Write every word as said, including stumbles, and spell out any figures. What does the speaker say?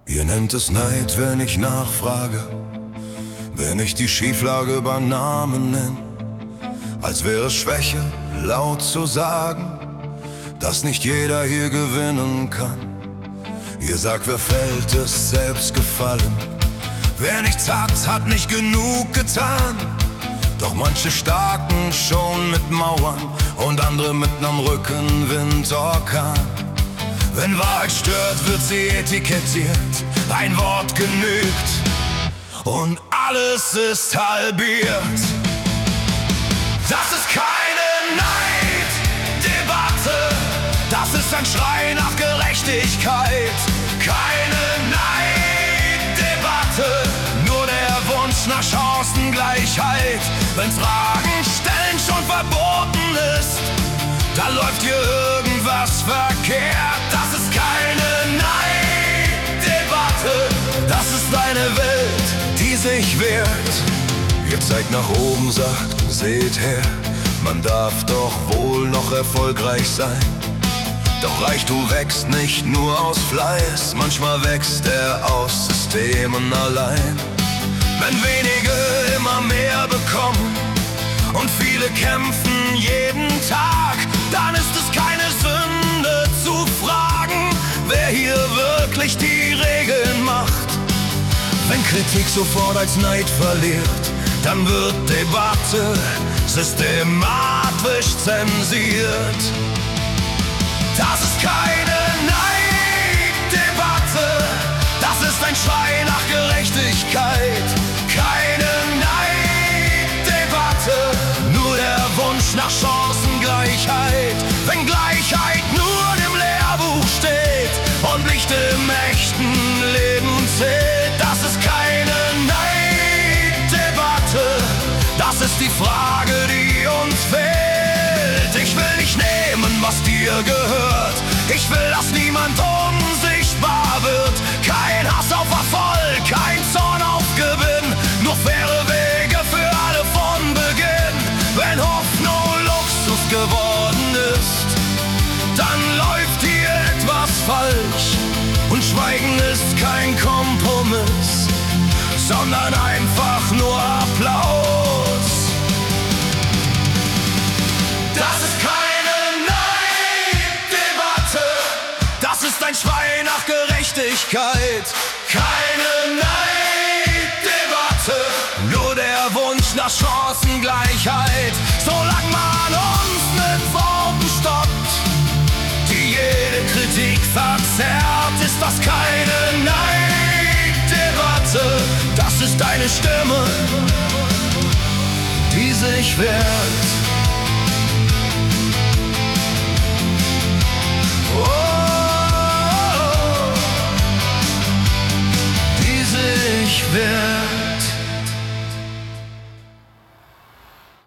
Ihr nennt es Neid, wenn ich nachfrage, wenn ich die Schieflage beim Namen nenn, als wäre es Schwäche, laut zu sagen, dass nicht jeder hier gewinnen kann. Ihr sagt, wer fällt, ist selbst gefallen, wer nichts hat, hat nicht genug getan. Doch manche starken schon mit Mauern und andere mit nem Rückenwindorkan. Wenn Wahrheit stört, wird sie etikettiert, ein Wort genügt und alles ist halbiert. Das ist keine Neiddebatte, das ist ein Schrei nach Gerechtigkeit. Keine Neiddebatte, nur der Wunsch nach Chancengleichheit. Wenn Fragen stellen schon verboten ist, da läuft hier irgendwas verkehrt. Das ist keine Neiddebatte, das ist eine Welt, die sich wehrt. Ihr zeigt nach oben, sagt, seht her, man darf doch wohl noch erfolgreich sein. Doch Reichtum wächst nicht nur aus Fleiß, manchmal wächst er aus Systemen allein. Wenn wenige immer mehr bekommen und viele kämpfen jeden Tag, dann ist es keine Sünde zu fragen, wer hier wirklich die Regeln macht. Wenn Kritik sofort als Neid verliert, dann wird Debatte systematisch zensiert. Das ist keine Neiddebatte, das ist ein Schrei nach Gerechtigkeit. Keine Neiddebatte, nur der Wunsch nach Chancengleichheit. Wenn Gleichheit nur im Lehrbuch steht und nicht im echten Leben zählt, das ist keine Neiddebatte, das ist die Frage, die uns fehlt. Ich will nicht nehmen, was dir gehört, ich will, dass niemand unsichtbar wird. Kein Hass auf Erfolg, kein Zorn auf Gewinn, nur faire Wege für alle von Beginn. Wenn Hoffnung Luxus geworden ist, dann läuft hier etwas falsch. Und Schweigen ist kein Kompromiss, sondern einfach nur Applaus. Das ist keine Neiddebatte, das ist ein Schrei nach Gerechtigkeit. Keine Neiddebatte, nur der Wunsch nach Chancengleichheit. Solange man uns mit Worten stoppt, die jede Kritik verzerrt, ist das keine Neiddebatte, das ist eine Stimme, die sich wehrt. Oh, die sich wehrt.